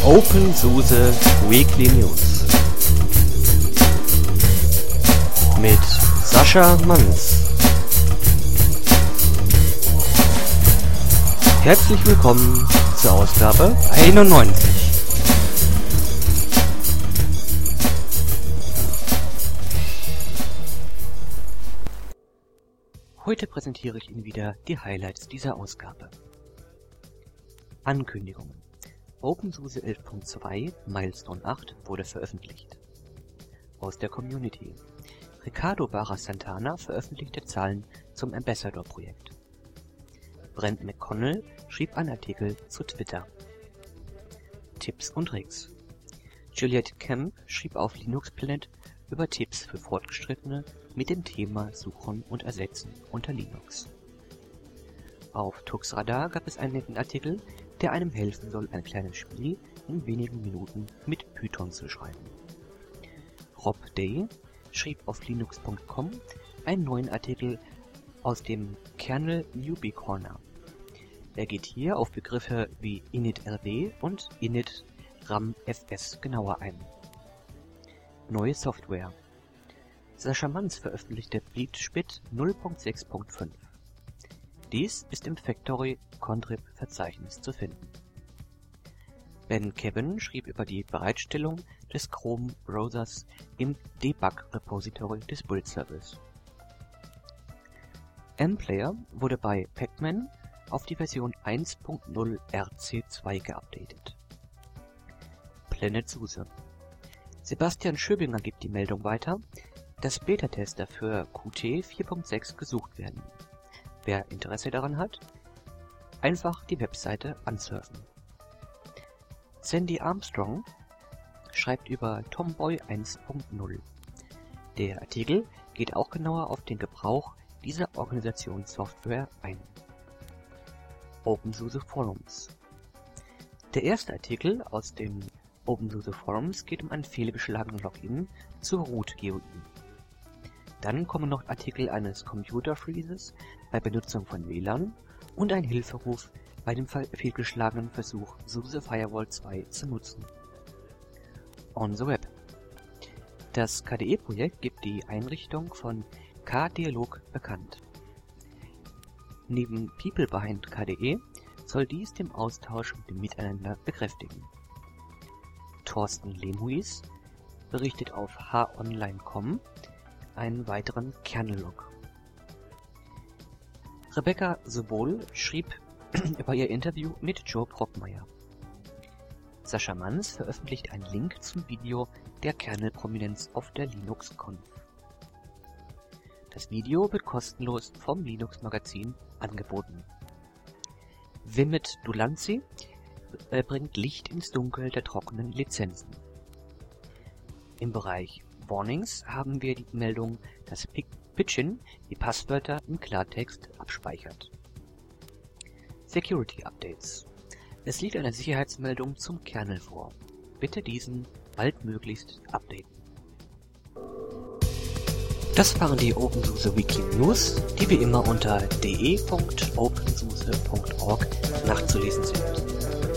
OpenSUSE Weekly News mit Sascha Manns. Herzlich willkommen zur Ausgabe 91. Heute präsentiere ich Ihnen wieder die Highlights dieser Ausgabe. Ankündigungen. OpenSUSE 11.2 Milestone 8 wurde veröffentlicht. Aus der Community. Ricardo Barra Santana veröffentlichte Zahlen zum Ambassador-Projekt. Brent McConnell schrieb einen Artikel zu Twitter. Tipps und Tricks. Juliette Kemp schrieb auf Linux Planet über Tipps für Fortgeschrittene mit dem Thema Suchen und Ersetzen unter Linux. Auf Tuxradar gab es einen netten Artikel, der einem helfen soll, ein kleines Spiel in wenigen Minuten mit Python zu schreiben. Rob Day schrieb auf linux.com einen neuen Artikel aus dem Kernel Newbie Corner. Er geht hier auf Begriffe wie initrd und init-ramfs genauer ein. Neue Software. Sascha Manns veröffentlichte Bleachbit 0.6.5. Dies ist im Factory Contrib Verzeichnis zu finden. Ben Kevin schrieb über die Bereitstellung des Chrome Browsers im Debug Repository des Build Service. mPlayer wurde bei Pacman auf die Version 1.0 RC2 geupdatet. PlanetSUSE. Sebastian Schöbinger gibt die Meldung weiter, dass Beta-Tester für Qt 4.6 gesucht werden. Wer Interesse daran hat, einfach die Webseite ansurfen. Sandy Armstrong schreibt über Tomboy 1.0. Der Artikel geht auch genauer auf den Gebrauch dieser Organisationssoftware ein. OpenSUSE Forums. Der erste Artikel aus dem OpenSUSE Forums geht um einen fehlgeschlagenen Login zur Root GUI. Dann kommen noch Artikel eines Computer Freezes bei Benutzung von WLAN und ein Hilferuf bei dem fehlgeschlagenen Versuch, SUSE Firewall 2 zu nutzen. On the Web. Das KDE-Projekt gibt die Einrichtung von KDialog bekannt. Neben People Behind KDE soll dies den Austausch und dem Miteinander bekräftigen. Thorsten Lehmhuis berichtet auf honline.com einen weiteren Kernel-Log. Rebecca Sobol schrieb über ihr Interview mit Joe Brockmeier. Sascha Manns veröffentlicht einen Link zum Video der Kernel-Prominenz auf der LinuxConf. Das Video wird kostenlos vom Linux-Magazin angeboten. Wimmet Dulancey bringt Licht ins Dunkel der trockenen Lizenzen. Im Bereich Warnings haben wir die Meldung, dass Pidgin die Passwörter im Klartext abspeichert. Security Updates. Es liegt eine Sicherheitsmeldung zum Kernel vor. Bitte diesen baldmöglichst updaten. Das waren die OpenSUSE Weekly News, die wie immer unter de.opensuse.org nachzulesen sind.